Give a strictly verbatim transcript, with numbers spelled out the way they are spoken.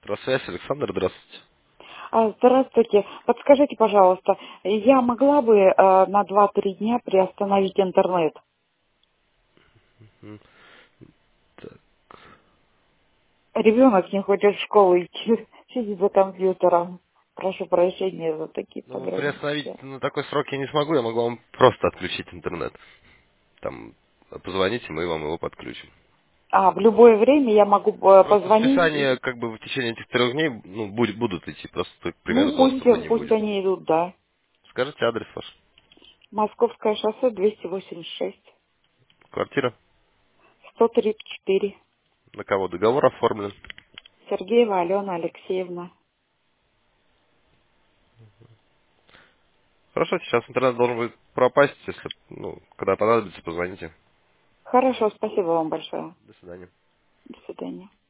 Здравствуйте, Александр, здравствуйте. А, Здравствуйте. Подскажите, пожалуйста, я могла бы э, на два-три дня приостановить интернет? М, так, Ребенок не хочет в школу идти, сидит за компьютером. Прошу прощения за такие Ну, приостановить подробности. на такой срок я не смогу, я могу вам просто отключить интернет. Там, э, позвоните, мы вам его подключим. А, в любое время я могу э, Просто позвонить списания, и... как бы, в течение этих трех дней, ну, будь- будут идти, просто, к примеру, Ну, пусть, доступа не пусть будет. они идут, да. Скажите адрес ваш. Московское шоссе двести восемьдесят шесть, Квартира. сто тридцать четыре. На кого договор оформлен. Сергеева Алена Алексеевна. Хорошо, сейчас интернет должен будет пропасть, если, ну, когда понадобится, позвоните. Хорошо, спасибо вам большое. До свидания. До свидания.